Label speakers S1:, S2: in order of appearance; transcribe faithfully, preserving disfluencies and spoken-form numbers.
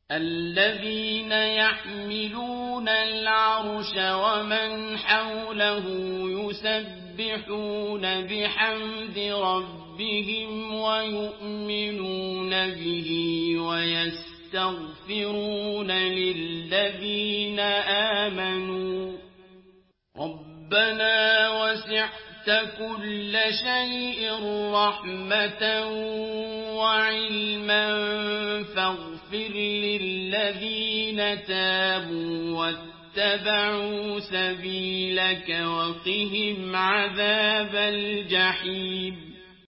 S1: الذين يحملون العرش ومن حوله يسبحون بحمد ربهم ويؤمنون به ويستغفرون للذين آمنوا ربنا وسعت كل شيء رحمة وعلما فاغفر للذين تابوا واتبعوا سبيلك وقهم عذاب الجحيم